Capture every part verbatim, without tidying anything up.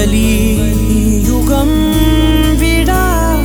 வலியுகம் விடா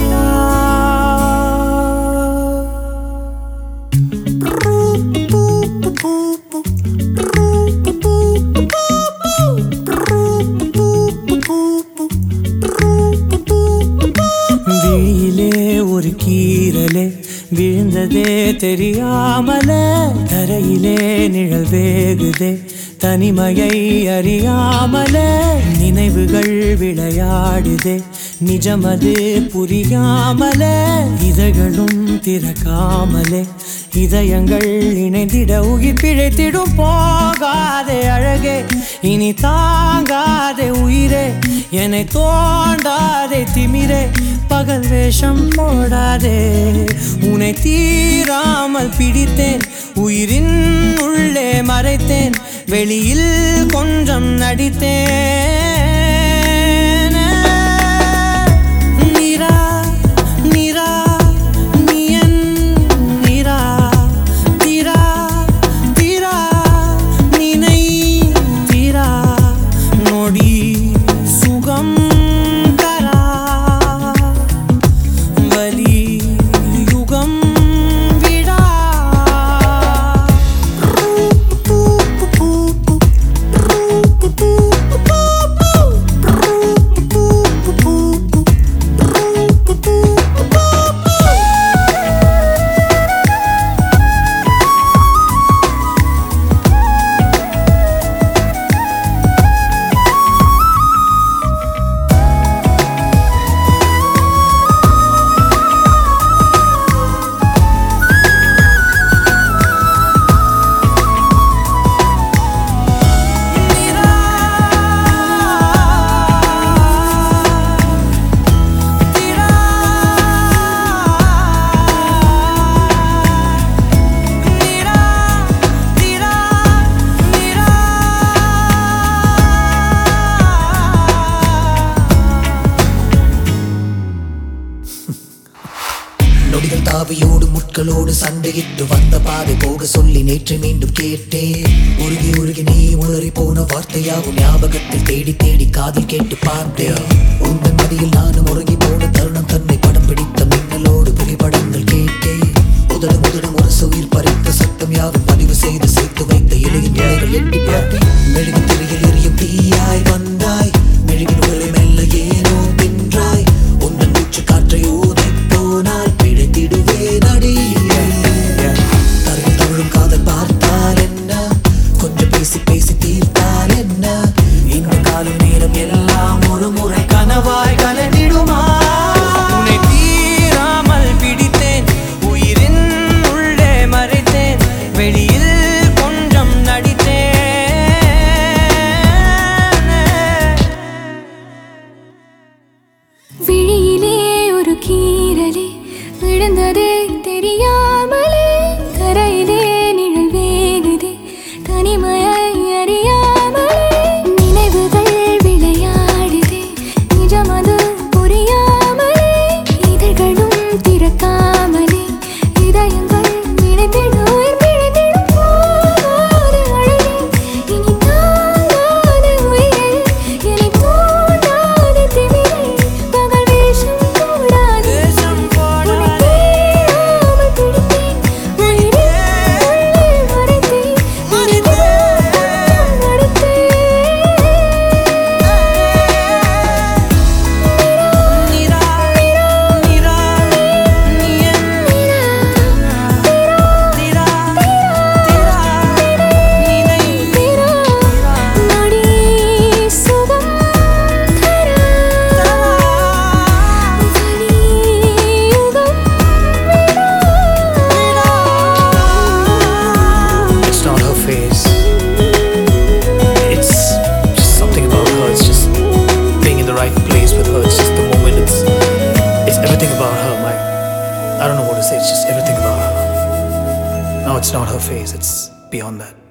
விழியிலே ஒரு கீறலே விழுந்ததே தெரியாமலே தரையிலே நிழல் வேகுதே தனிமையை அறியாமலே நினைவுகள் விளையாடுதே நிஜமது புரியாமலே இதழ்களும் திறக்காமலே இதயங்கள் இணைந்திட உயிர் பிழைத்திடும் போகாதே அழகே இனி தாங்காதே உயிரே என்னை தோண்டாதே திமிரே பகல் வேஷம் போடாதே உன்னை தீராமல் பிடித்தேன் உயிரின் உள்ளே மறைத்தேன் வெளியில் கொஞ்சம் நடித்தேன் நிரா நிரா நீயன் நிரா தீரா தீரா நினை தீரா நொடி சுகம் தரா வலி யுகம் நொடிகள் தாவியோடு முட்களோடு சண்டையிட்டு வந்த பாதை போக சொல்லி நேற்று மீண்டும் கேட்டேன் உருகி உருகி நீ உளறி போன வார்த்தையாகும் ஞாபகத்தில் தேடி தேடி காதில் கேட்டு பார்த்தேன் உங்கள் மடியில் நானும் உறங்கி போன தருணம் தன்னை படம் பிடித்த மின்னலோடு புகைப்படங்கள் கேட்டேன் உதடு முதடும் ஒரு உயிர் பறித்த சத்தம் யாவும் பதிவு செய்து சேர்த்து வைத்த இலையின் இலைகள் எட்டி பார்த்தேன் மெழுகு திரையில் எரியும் தீயாய் வந்தாய் மெழுகின் உங்களை மெல்ல ஏனோ வென்றாய் உந்தன் மூச்சு காற்றை ஊதி போனால் காதல் பார்த்தால் என்ன கொஞ்சம் பேசி பேசி தீர்த்தால் என்ன இந்த காலம் நேரம் எல்லாம் ஒரு முறை கனவாய் கலந்திடுமா உன்னை தீராமல் பிடித்தேன் உயிரின் உள்ளே மறைத்தேன் வெளியில் கொஞ்சம் நடித்தேன் விழியிலே ஒரு கீறலே விழுந்ததே தெரியாமலே தரையிலே நிழல் வேகுதே தனிமையை அறியாமலே நினைவுகள் விளையாடுதே நிஜமது புரியாமலே இதழ்களும் திறக்காமலே இதயங்கள் இணைந்திட உயிர் பிழைத்திடும் போகாதே அழகே இனி தாங்காதே உயிரே என்னை தோண்டாதே திமிரே பகல் வேஷம் போடாதே I don't know what to say, it's just everything about her. No, it's not her face, it's beyond that.